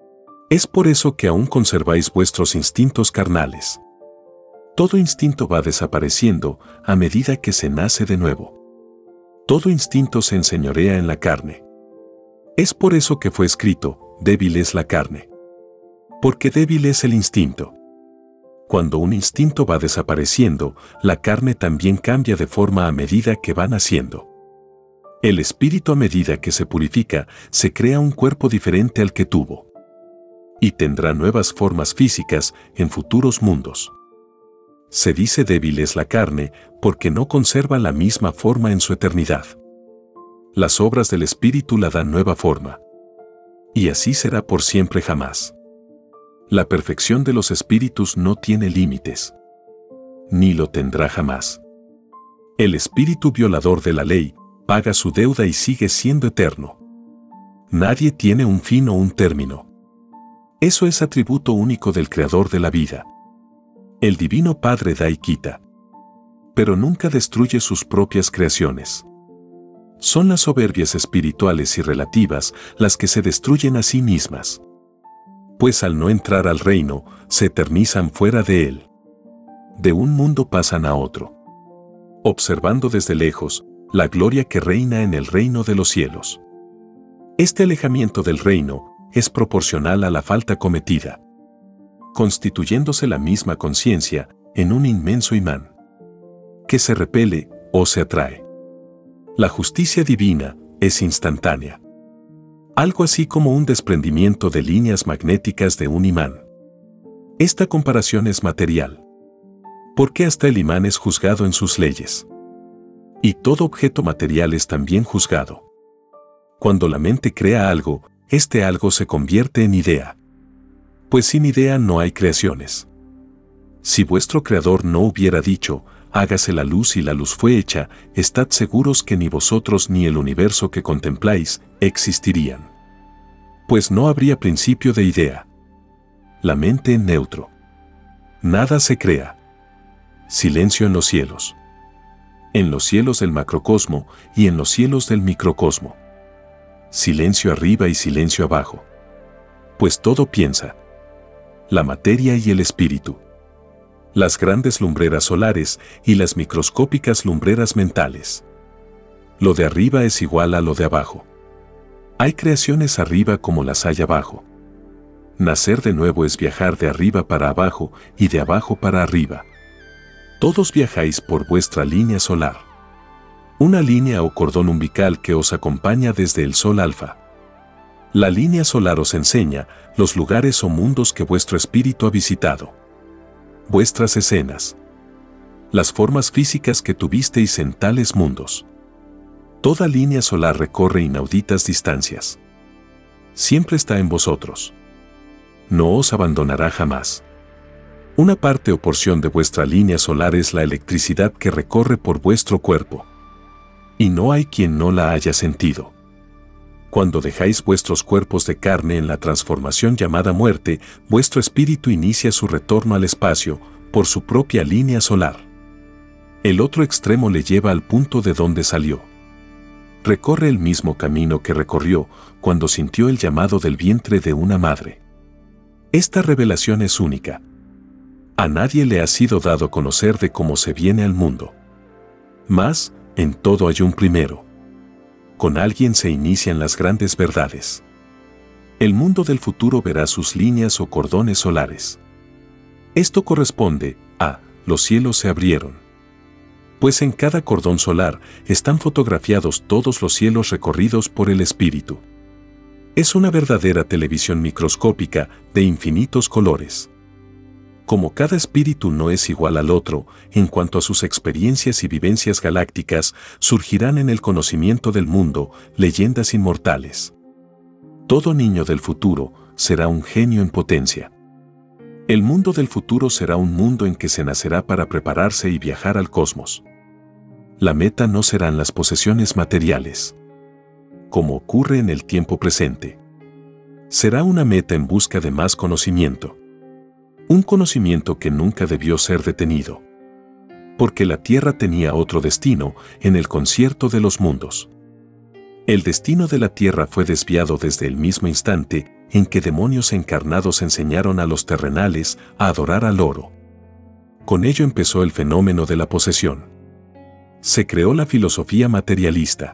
Es por eso que aún conserváis vuestros instintos carnales. Todo instinto va desapareciendo a medida que se nace de nuevo. Todo instinto se enseñorea en la carne. Es por eso que fue escrito: débil es la carne. Porque débil es el instinto. Cuando un instinto va desapareciendo, la carne también cambia de forma a medida que va naciendo. El espíritu, a medida que se purifica, se crea un cuerpo diferente al que tuvo. Y tendrá nuevas formas físicas en futuros mundos. Se dice débil es la carne porque no conserva la misma forma en su eternidad. Las obras del espíritu la dan nueva forma. Y así será por siempre jamás. La perfección de los espíritus no tiene límites. Ni lo tendrá jamás. El espíritu violador de la ley paga su deuda y sigue siendo eterno. Nadie tiene un fin o un término. Eso es atributo único del Creador de la vida. El Divino Padre da y quita. Pero nunca destruye sus propias creaciones. Son las soberbias espirituales y relativas las que se destruyen a sí mismas. Pues al no entrar al reino, se eternizan fuera de él. De un mundo pasan a otro. Observando desde lejos la gloria que reina en el reino de los cielos. Este alejamiento del reino es proporcional a la falta cometida, constituyéndose la misma conciencia en un inmenso imán, que se repele o se atrae. La justicia divina es instantánea. Algo así como un desprendimiento de líneas magnéticas de un imán. Esta comparación es material. Porque hasta el imán es juzgado en sus leyes. Y todo objeto material es también juzgado. Cuando la mente crea algo, este algo se convierte en idea. Pues sin idea no hay creaciones. Si vuestro Creador no hubiera dicho, hágase la luz y la luz fue hecha, estad seguros que ni vosotros ni el universo que contempláis existirían. Pues no habría principio de idea. La mente en neutro. Nada se crea. Silencio en los cielos. En los cielos del macrocosmo y en los cielos del microcosmo. Silencio arriba y silencio abajo. Pues todo piensa. La materia y el espíritu. las grandes lumbreras solares y las microscópicas lumbreras mentales. Lo de arriba es igual a lo de abajo. Hay creaciones arriba como las hay abajo. Nacer de nuevo es viajar de arriba para abajo y de abajo para arriba. Todos viajáis por vuestra línea solar. Una línea o cordón umbilical que os acompaña desde el Sol Alfa. La línea solar os enseña los lugares o mundos que vuestro espíritu ha visitado. Vuestras escenas. Las formas físicas que tuvisteis en tales mundos. Toda línea solar recorre inauditas distancias. Siempre está en vosotros. No os abandonará jamás. Una parte o porción de vuestra línea solar es la electricidad que recorre por vuestro cuerpo. Y no hay quien no la haya sentido. Cuando dejáis vuestros cuerpos de carne en la transformación llamada muerte, vuestro espíritu inicia su retorno al espacio por su propia línea solar. El otro extremo le lleva al punto de donde salió. Recorre el mismo camino que recorrió cuando sintió el llamado del vientre de una madre. Esta revelación es única. A nadie le ha sido dado conocer de cómo se viene al mundo. Mas, en todo hay un primero. Con alguien se inician las grandes verdades. El mundo del futuro verá sus líneas o cordones solares. Esto corresponde a los cielos se abrieron. Pues en cada cordón solar están fotografiados todos los cielos recorridos por el espíritu. Es una verdadera televisión microscópica de infinitos colores. Como cada espíritu no es igual al otro, en cuanto a sus experiencias y vivencias galácticas, surgirán en el conocimiento del mundo leyendas inmortales. Todo niño del futuro será un genio en potencia. El mundo del futuro será un mundo en que se nacerá para prepararse y viajar al cosmos. La meta no serán las posesiones materiales, como ocurre en el tiempo presente. Será una meta en busca de más conocimiento. Un conocimiento que nunca debió ser detenido. Porque la Tierra tenía otro destino en el concierto de los mundos. El destino de la Tierra fue desviado desde el mismo instante en que demonios encarnados enseñaron a los terrenales a adorar al oro. Con ello empezó el fenómeno de la posesión. Se creó la filosofía materialista.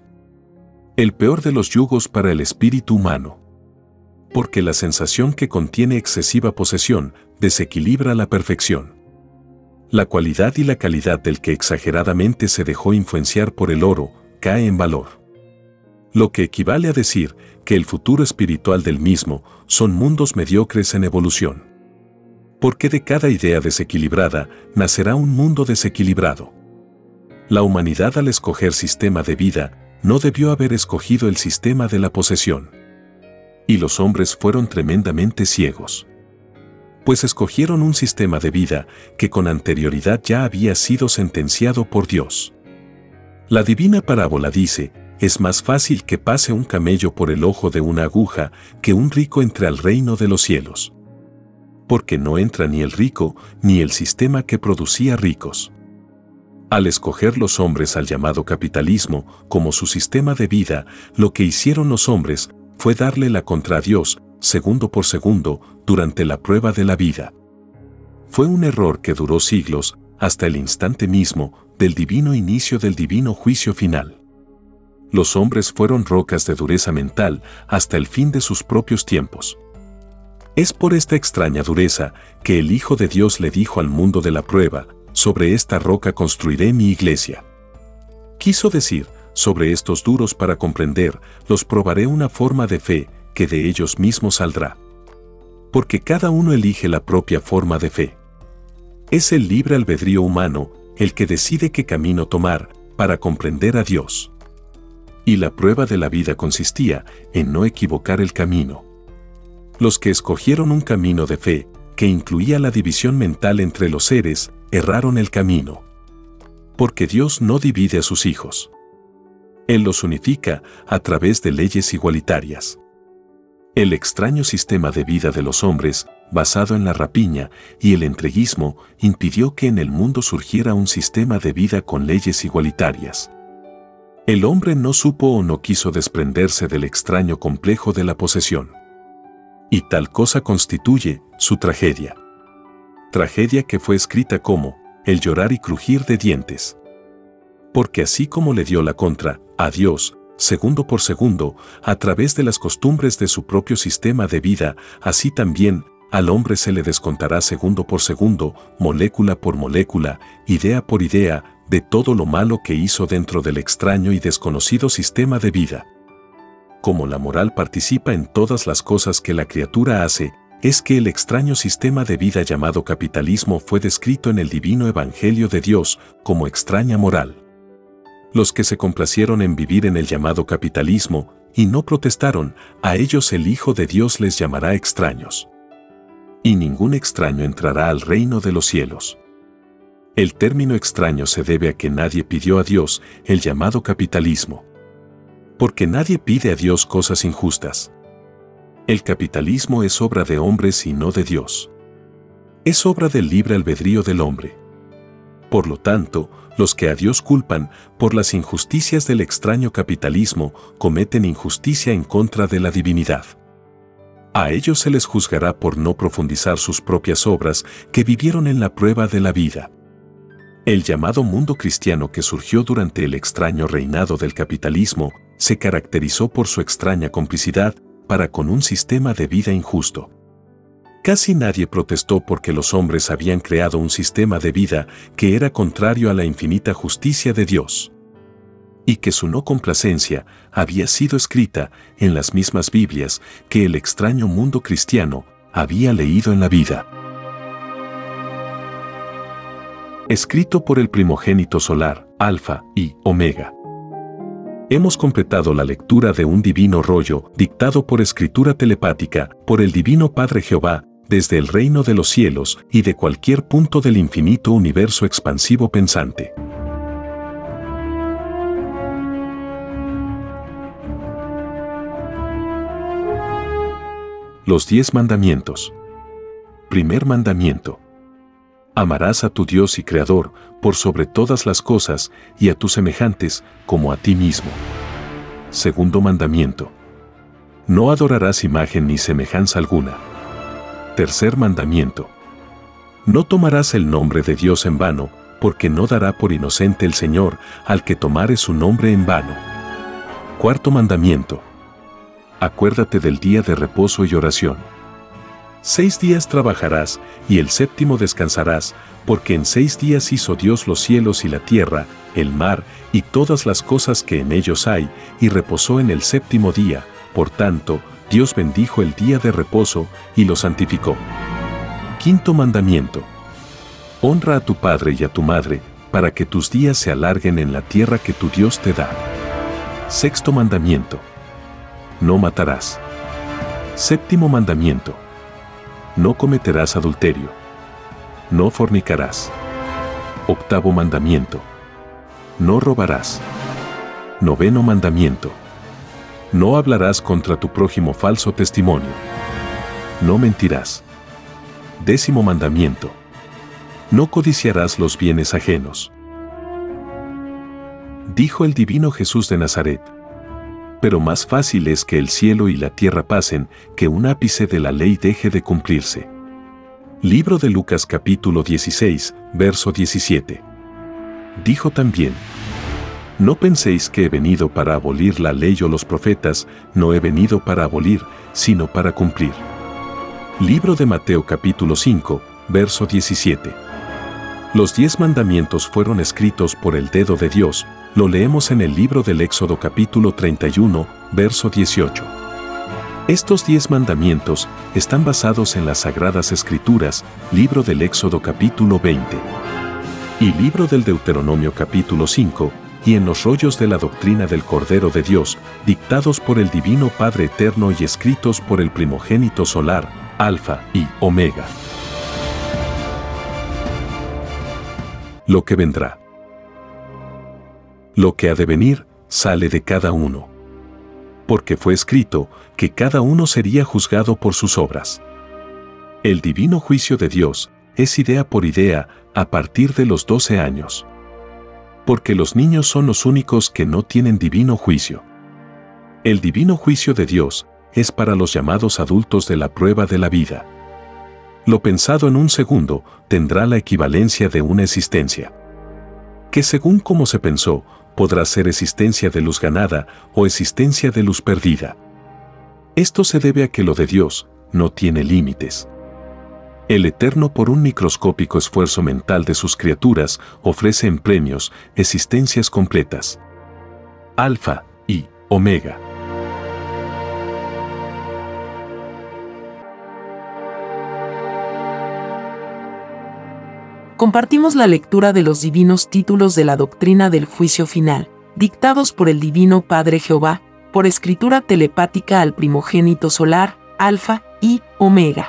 El peor de los yugos para el espíritu humano. Porque la sensación que contiene excesiva posesión desequilibra la perfección. La cualidad y la calidad del que exageradamente se dejó influenciar por el oro cae en valor. Lo que equivale a decir que el futuro espiritual del mismo son mundos mediocres en evolución. Porque de cada idea desequilibrada nacerá un mundo desequilibrado. La humanidad al escoger sistema de vida no debió haber escogido el sistema de la posesión. Y los hombres fueron tremendamente ciegos. Pues escogieron un sistema de vida que con anterioridad ya había sido sentenciado por Dios. La divina parábola dice, es más fácil que pase un camello por el ojo de una aguja que un rico entre al reino de los cielos. Porque no entra ni el rico ni el sistema que producía ricos. Al escoger los hombres al llamado capitalismo como su sistema de vida, lo que hicieron los hombres fue darle la contra a Dios, segundo por segundo, durante la prueba de la vida. Fue un error que duró siglos, hasta el instante mismo del divino inicio del divino juicio final. Los hombres fueron rocas de dureza mental hasta el fin de sus propios tiempos. Es por esta extraña dureza que el Hijo de Dios le dijo al mundo de la prueba, sobre esta roca construiré mi iglesia. Quiso decir, sobre estos duros para comprender, los probaré una forma de fe que de ellos mismos saldrá. Porque cada uno elige la propia forma de fe. Es el libre albedrío humano el que decide qué camino tomar para comprender a Dios. Y la prueba de la vida consistía en no equivocar el camino. Los que escogieron un camino de fe, que incluía la división mental entre los seres, erraron el camino. Porque Dios no divide a sus hijos. Él los unifica a través de leyes igualitarias. El extraño sistema de vida de los hombres, basado en la rapiña y el entreguismo, impidió que en el mundo surgiera un sistema de vida con leyes igualitarias. El hombre no supo o no quiso desprenderse del extraño complejo de la posesión. Y tal cosa constituye su tragedia. tragedia que fue escrita como el llorar y crujir de dientes. Porque así como le dio la contra a Dios, segundo por segundo, a través de las costumbres de su propio sistema de vida, así también al hombre se le descontará segundo por segundo, molécula por molécula, idea por idea, de todo lo malo que hizo dentro del extraño y desconocido sistema de vida. Como la moral participa en todas las cosas que la criatura hace, es que el extraño sistema de vida llamado capitalismo fue descrito en el divino Evangelio de Dios como extraña moral. Los que se complacieron en vivir en el llamado capitalismo y no protestaron, a ellos el Hijo de Dios les llamará extraños. Y ningún extraño entrará al reino de los cielos. El término extraño se debe a que nadie pidió a Dios el llamado capitalismo. Porque nadie pide a Dios cosas injustas. El capitalismo es obra de hombres y no de Dios. Es obra del libre albedrío del hombre. Por lo tanto, los que a Dios culpan por las injusticias del extraño capitalismo cometen injusticia en contra de la divinidad. A ellos se les juzgará por no profundizar sus propias obras que vivieron en la prueba de la vida. El llamado mundo cristiano que surgió durante el extraño reinado del capitalismo se caracterizó por su extraña complicidad para con un sistema de vida injusto. Casi nadie protestó porque los hombres habían creado un sistema de vida que era contrario a la infinita justicia de Dios. Y que su no complacencia había sido escrita en las mismas Biblias que el extraño mundo cristiano había leído en la vida. Escrito por el primogénito solar, Alfa y Omega. Hemos completado la lectura de un divino rollo dictado por escritura telepática por el Divino Padre Jehová desde el reino de los cielos y de cualquier punto del infinito universo expansivo pensante. Los 10 mandamientos. Primer mandamiento. Amarás a tu Dios y Creador por sobre todas las cosas y a tus semejantes como a ti mismo. Segundo mandamiento. No adorarás imagen ni semejanza alguna. Tercer mandamiento. No tomarás el nombre de Dios en vano, porque no dará por inocente el Señor al que tomare su nombre en vano. Cuarto mandamiento. Acuérdate del día de reposo y oración. 6 días trabajarás, y el séptimo descansarás, porque en 6 días hizo Dios los cielos y la tierra, el mar, y todas las cosas que en ellos hay, y reposó en el séptimo día. Por tanto, Dios bendijo el día de reposo, y lo santificó. Quinto mandamiento. Honra a tu padre y a tu madre, para que tus días se alarguen en la tierra que tu Dios te da. Sexto mandamiento. No matarás. Séptimo mandamiento. No cometerás adulterio. No fornicarás. Octavo mandamiento. No robarás. Noveno mandamiento. No hablarás contra tu prójimo falso testimonio. No mentirás. Décimo mandamiento. No codiciarás los bienes ajenos. Dijo el divino Jesús de Nazaret. Pero más fácil es que el cielo y la tierra pasen, que un ápice de la ley deje de cumplirse. Libro de Lucas capítulo 16, verso 17. Dijo también: No penséis que he venido para abolir la ley o los profetas, no he venido para abolir, sino para cumplir. Libro de Mateo capítulo 5, verso 17. Los 10 mandamientos fueron escritos por el dedo de Dios. Lo leemos en el libro del Éxodo capítulo 31, verso 18. Estos 10 mandamientos están basados en las Sagradas Escrituras, libro del Éxodo capítulo 20 y libro del Deuteronomio capítulo 5, y en los rollos de la doctrina del Cordero de Dios, dictados por el Divino Padre Eterno y escritos por el primogénito solar, Alfa y Omega. Lo que vendrá. Lo que ha de venir, sale de cada uno. Porque fue escrito que cada uno sería juzgado por sus obras. El divino juicio de Dios es idea por idea a partir de los 12 años. Porque los niños son los únicos que no tienen divino juicio. El divino juicio de Dios es para los llamados adultos de la prueba de la vida. Lo pensado en un segundo tendrá la equivalencia de una existencia, que según como se pensó, podrá ser existencia de luz ganada o existencia de luz perdida. Esto se debe a que lo de Dios no tiene límites. El Eterno, por un microscópico esfuerzo mental de sus criaturas, ofrece en premios existencias completas. Alfa y Omega. Compartimos la lectura de los divinos títulos de la doctrina del juicio final, dictados por el Divino Padre Jehová, por escritura telepática al primogénito solar, Alfa y Omega.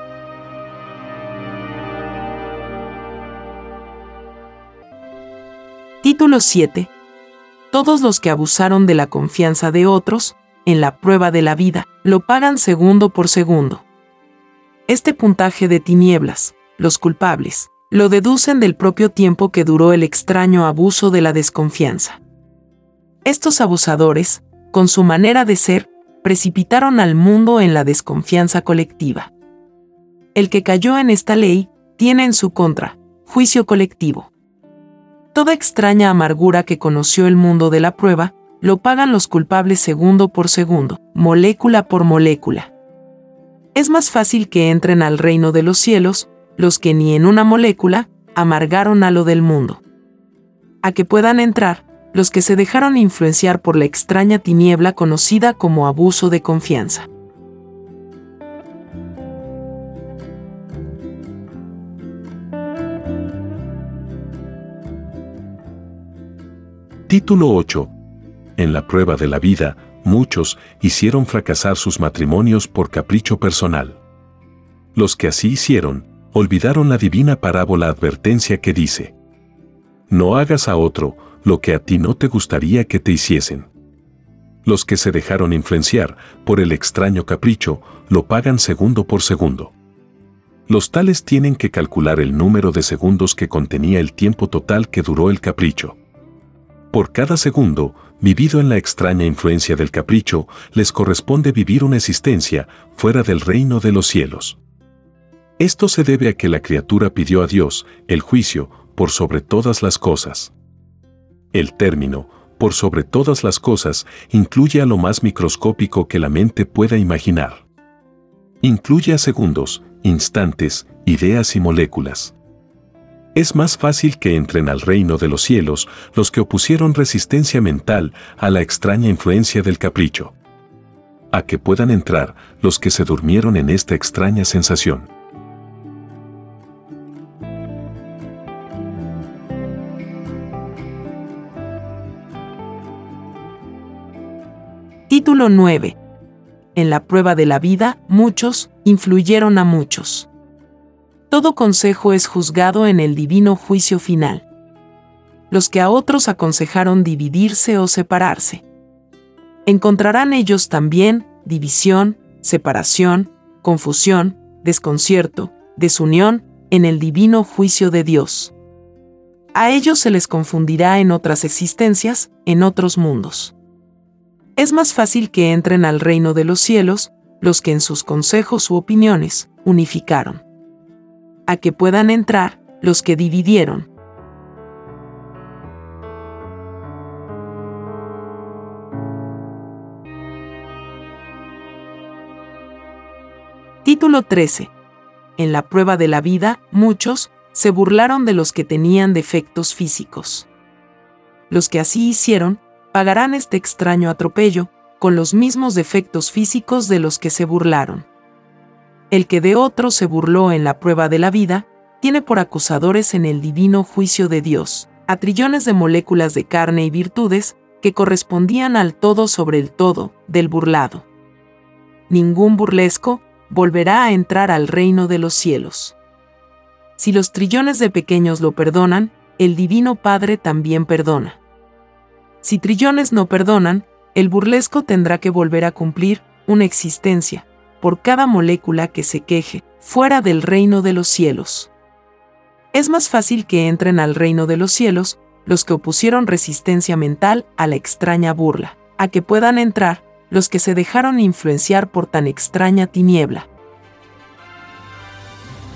Título 7. Todos los que abusaron de la confianza de otros, en la prueba de la vida, lo pagan segundo por segundo. Este puntaje de tinieblas, los culpables, lo deducen del propio tiempo que duró el extraño abuso de la desconfianza. Estos abusadores, con su manera de ser, precipitaron al mundo en la desconfianza colectiva. El que cayó en esta ley, tiene en su contra, juicio colectivo. Toda extraña amargura que conoció el mundo de la prueba, lo pagan los culpables segundo por segundo, molécula por molécula. Es más fácil que entren al reino de los cielos, los que ni en una molécula amargaron a lo del mundo, a que puedan entrar los que se dejaron influenciar por la extraña tiniebla conocida como abuso de confianza. Título 8. En la prueba de la vida, muchos hicieron fracasar sus matrimonios por capricho personal. Los que así hicieron, olvidaron la divina parábola advertencia que dice: no hagas a otro lo que a ti no te gustaría que te hiciesen. Los que se dejaron influenciar por el extraño capricho, lo pagan segundo por segundo. Los tales tienen que calcular el número de segundos que contenía el tiempo total que duró el capricho. Por cada segundo, vivido en la extraña influencia del capricho, les corresponde vivir una existencia fuera del reino de los cielos. Esto se debe a que la criatura pidió a Dios el juicio por sobre todas las cosas. El término, por sobre todas las cosas, incluye a lo más microscópico que la mente pueda imaginar. Incluye a segundos, instantes, ideas y moléculas. Es más fácil que entren al reino de los cielos los que opusieron resistencia mental a la extraña influencia del capricho, a que puedan entrar los que se durmieron en esta extraña sensación. Título 9. En la prueba de la vida, muchos influyeron a muchos. Todo consejo es juzgado en el divino juicio final. Los que a otros aconsejaron dividirse o separarse, encontrarán ellos también división, separación, confusión, desconcierto, desunión en el divino juicio de Dios. A ellos se les confundirá en otras existencias, en otros mundos. Es más fácil que entren al reino de los cielos los que en sus consejos u opiniones unificaron, a que puedan entrar los que dividieron. Título 13. En la prueba de la vida, muchos se burlaron de los que tenían defectos físicos. Los que así hicieron, pagarán este extraño atropello, con los mismos defectos físicos de los que se burlaron. El que de otro se burló en la prueba de la vida, tiene por acusadores en el divino juicio de Dios a trillones de moléculas de carne y virtudes que correspondían al todo sobre el todo del burlado. Ningún burlesco volverá a entrar al reino de los cielos. Si los trillones de pequeños lo perdonan, el Divino Padre también perdona. Si trillones no perdonan, el burlesco tendrá que volver a cumplir una existencia por cada molécula que se queje fuera del reino de los cielos. Es más fácil que entren al reino de los cielos los que opusieron resistencia mental a la extraña burla, a que puedan entrar los que se dejaron influenciar por tan extraña tiniebla.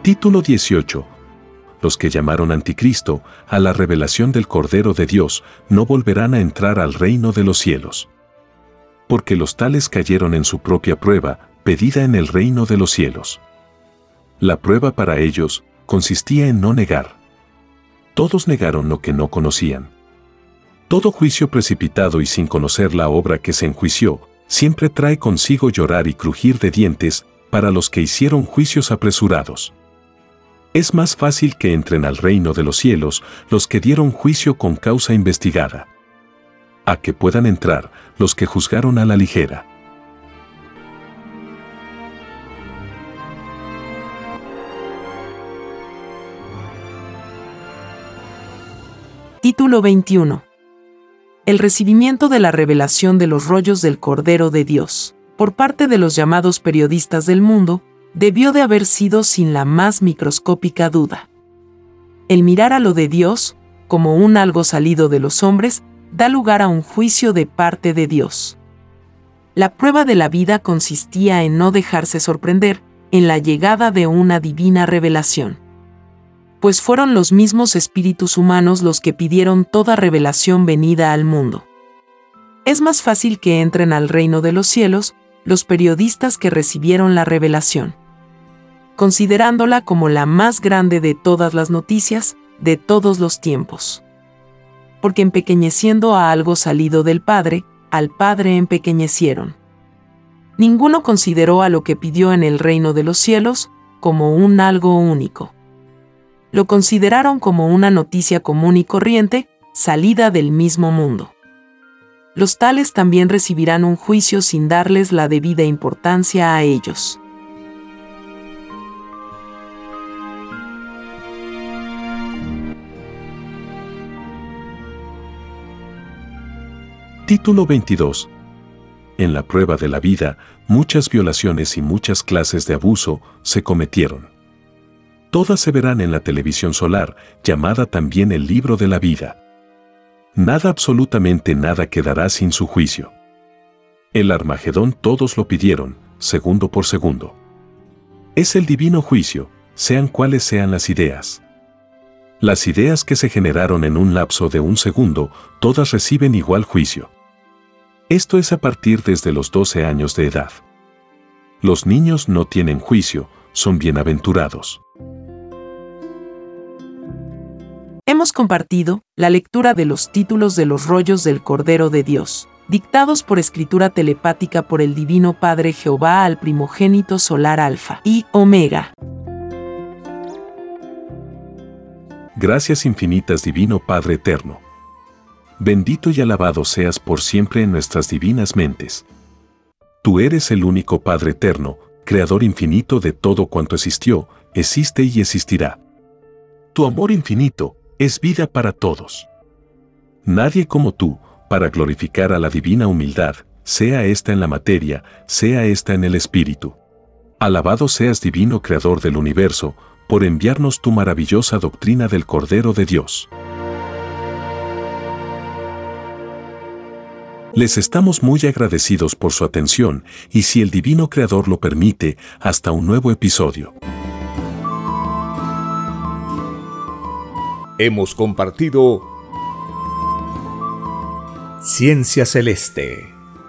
Título 18. Los que llamaron anticristo a la revelación del Cordero de Dios no volverán a entrar al reino de los cielos. Porque los tales cayeron en su propia prueba, pedida en el reino de los cielos. La prueba para ellos consistía en no negar. Todos negaron lo que no conocían. Todo juicio precipitado y sin conocer la obra que se enjuició, siempre trae consigo llorar y crujir de dientes para los que hicieron juicios apresurados. Es más fácil que entren al reino de los cielos los que dieron juicio con causa investigada, a que puedan entrar los que juzgaron a la ligera. Título 21. El recibimiento de la revelación de los rollos del Cordero de Dios, por parte de los llamados periodistas del mundo, debió de haber sido sin la más microscópica duda. El mirar a lo de Dios, como un algo salido de los hombres, da lugar a un juicio de parte de Dios. La prueba de la vida consistía en no dejarse sorprender en la llegada de una divina revelación. Pues fueron los mismos espíritus humanos los que pidieron toda revelación venida al mundo. Es más fácil que entren al reino de los cielos los periodistas que recibieron la revelación, considerándola como la más grande de todas las noticias de todos los tiempos. Porque empequeñeciendo a algo salido del Padre, al Padre empequeñecieron. Ninguno consideró a lo que pidió en el reino de los cielos como un algo único. Lo consideraron como una noticia común y corriente, salida del mismo mundo. Los tales también recibirán un juicio sin darles la debida importancia a ellos. Título 22. En la prueba de la vida, muchas violaciones y muchas clases de abuso se cometieron. Todas se verán en la televisión solar, llamada también el libro de la vida. Nada, absolutamente nada quedará sin su juicio. El Armagedón todos lo pidieron, segundo por segundo. Es el divino juicio, sean cuales sean las ideas. Las ideas que se generaron en un lapso de un segundo, todas reciben igual juicio. Esto es a partir desde los 12 años de edad. Los niños no tienen juicio, son bienaventurados. Hemos compartido la lectura de los títulos de los rollos del Cordero de Dios, dictados por escritura telepática por el Divino Padre Jehová al primogénito solar Alfa y Omega. Gracias infinitas, Divino Padre Eterno. Bendito y alabado seas por siempre en nuestras divinas mentes. Tú eres el único Padre Eterno, Creador infinito de todo cuanto existió, existe y existirá. Tu amor infinito es vida para todos. Nadie como tú, para glorificar a la divina humildad, sea esta en la materia, sea esta en el espíritu. Alabado seas, Divino Creador del universo, por enviarnos tu maravillosa doctrina del Cordero de Dios. Les estamos muy agradecidos por su atención y, si el Divino Creador lo permite, hasta un nuevo episodio. Hemos compartido Ciencia Celeste.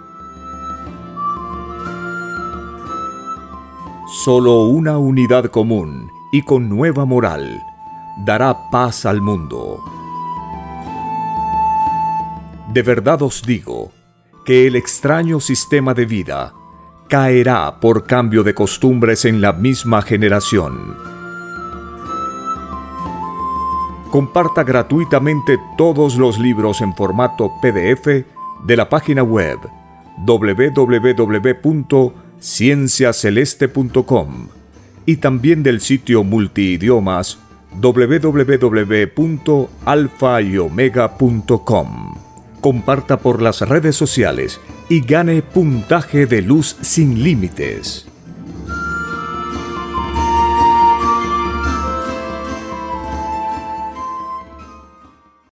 Solo una unidad común y con nueva moral dará paz al mundo. De verdad os digo que el extraño sistema de vida caerá por cambio de costumbres en la misma generación. Comparta gratuitamente todos los libros en formato PDF de la página web www.cienciaceleste.com y también del sitio multiidiomas www.alfayomega.com. Comparta por las redes sociales y gane puntaje de luz sin límites.